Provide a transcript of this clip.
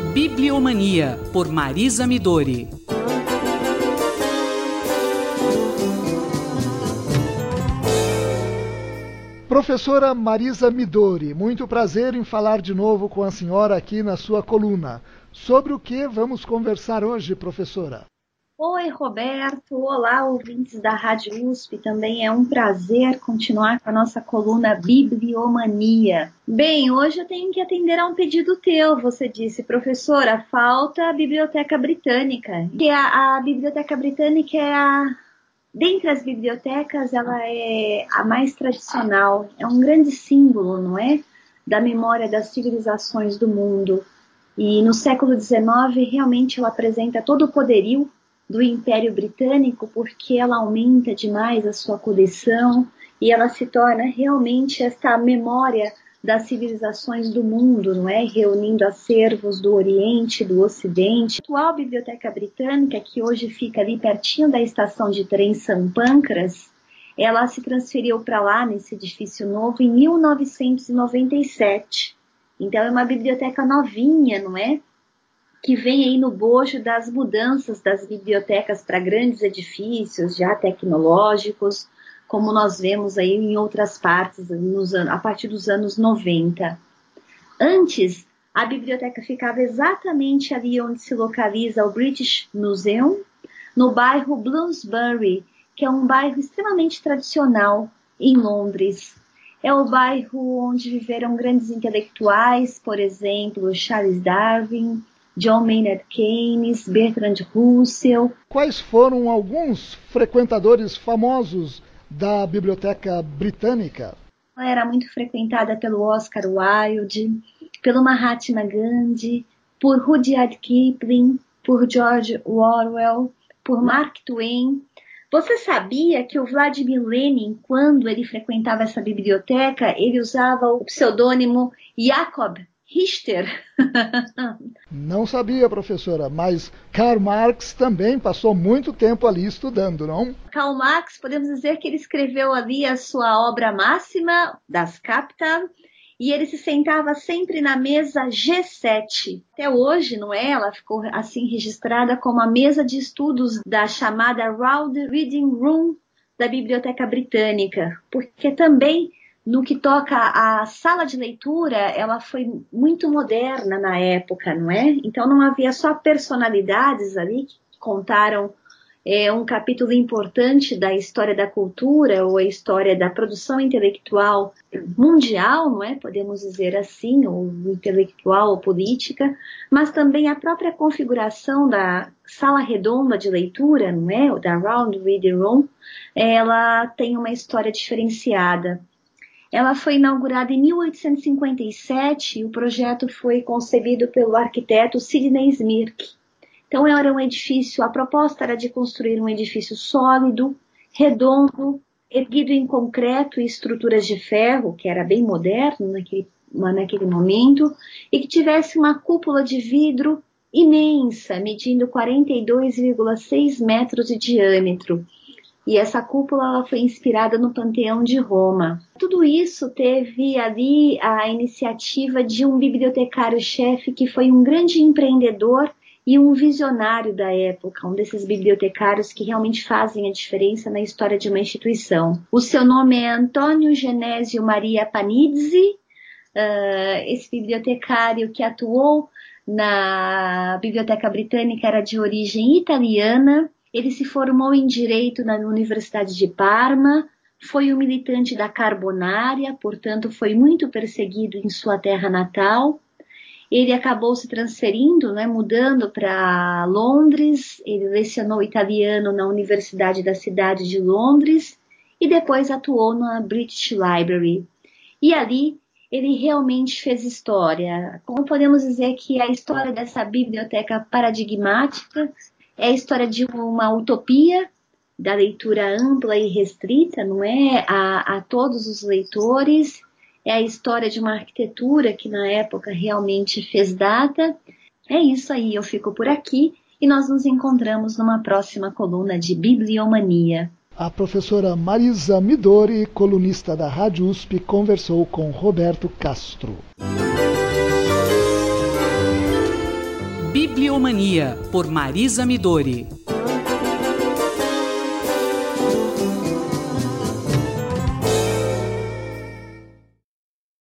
Bibliomania, por Marisa Midori. Professora Marisa Midori, muito prazer em falar de novo com a senhora aqui na sua coluna. Sobre o que vamos conversar hoje, professora? Oi, Roberto. Olá, ouvintes da Rádio USP. Também é um prazer continuar com a nossa coluna Bibliomania. Bem, hoje eu tenho que atender a um pedido teu. Você disse, professora, falta a Biblioteca Britânica. E a Biblioteca Britânica dentre as bibliotecas, ela é a mais tradicional. É um grande símbolo, não é? Da memória das civilizações do mundo. E no século XIX, realmente ela apresenta todo o poderio do Império Britânico, porque ela aumenta demais a sua coleção e ela se torna realmente esta memória das civilizações do mundo, não é? Reunindo acervos do Oriente, do Ocidente. A atual Biblioteca Britânica, que hoje fica ali pertinho da estação de trem St. Pancras, ela se transferiu para lá, nesse edifício novo, em 1997. Então é uma biblioteca novinha, não é? Que vem aí no bojo das mudanças das bibliotecas para grandes edifícios já tecnológicos, como nós vemos aí em outras partes, a partir dos anos 90. Antes, a biblioteca ficava exatamente ali onde se localiza o British Museum, no bairro Bloomsbury, que é um bairro extremamente tradicional em Londres. É o bairro onde viveram grandes intelectuais, por exemplo, Charles Darwin, John Maynard Keynes, Bertrand Russell. Quais foram alguns frequentadores famosos da Biblioteca Britânica? Ela era muito frequentada pelo Oscar Wilde, pelo Mahatma Gandhi, por Rudyard Kipling, por George Orwell, por Mark Twain. Você sabia que o Vladimir Lenin, quando ele frequentava essa biblioteca, ele usava o pseudônimo Jakob Richter? Não sabia, professora, mas Karl Marx também passou muito tempo ali estudando, não? Karl Marx, podemos dizer que ele escreveu ali a sua obra máxima, Das Kapital, e ele se sentava sempre na mesa G7. Até hoje, não é? Ela ficou assim registrada como a mesa de estudos da chamada Round Reading Room da Biblioteca Britânica, porque também no que toca à sala de leitura, ela foi muito moderna na época, não é? Então não havia só personalidades ali que contaram um capítulo importante da história da cultura ou a história da produção intelectual mundial, não é? Podemos dizer assim, ou intelectual ou política, mas também a própria configuração da sala redonda de leitura, não é? Da Round Reading Room, ela tem uma história diferenciada. Ela foi inaugurada em 1857 e o projeto foi concebido pelo arquiteto Sidney Smith. Então era um edifício, a proposta era de construir um edifício sólido, redondo, erguido em concreto e estruturas de ferro, que era bem moderno naquele momento, e que tivesse uma cúpula de vidro imensa, medindo 42,6 metros de diâmetro. E essa cúpula ela foi inspirada no Panteão de Roma. Tudo isso teve ali a iniciativa de um bibliotecário-chefe que foi um grande empreendedor e um visionário da época, um desses bibliotecários que realmente fazem a diferença na história de uma instituição. O seu nome é Antônio Genésio Maria Panizzi, esse bibliotecário que atuou na Biblioteca Britânica era de origem italiana. Ele se formou em Direito na Universidade de Parma, foi um militante da Carbonária, portanto foi muito perseguido em sua terra natal. Ele acabou se transferindo, né, mudando para Londres, ele lecionou italiano na Universidade da cidade de Londres e depois atuou na British Library. E ali ele realmente fez história. Como podemos dizer que a história dessa biblioteca paradigmática é a história de uma utopia da leitura ampla e restrita, não é? A todos os leitores. É a história de uma arquitetura que na época realmente fez data. É isso aí, eu fico por aqui e nós nos encontramos numa próxima coluna de Bibliomania. A professora Marisa Midori, colunista da Rádio USP, conversou com Roberto Castro. Bibliomania, por Marisa Midori.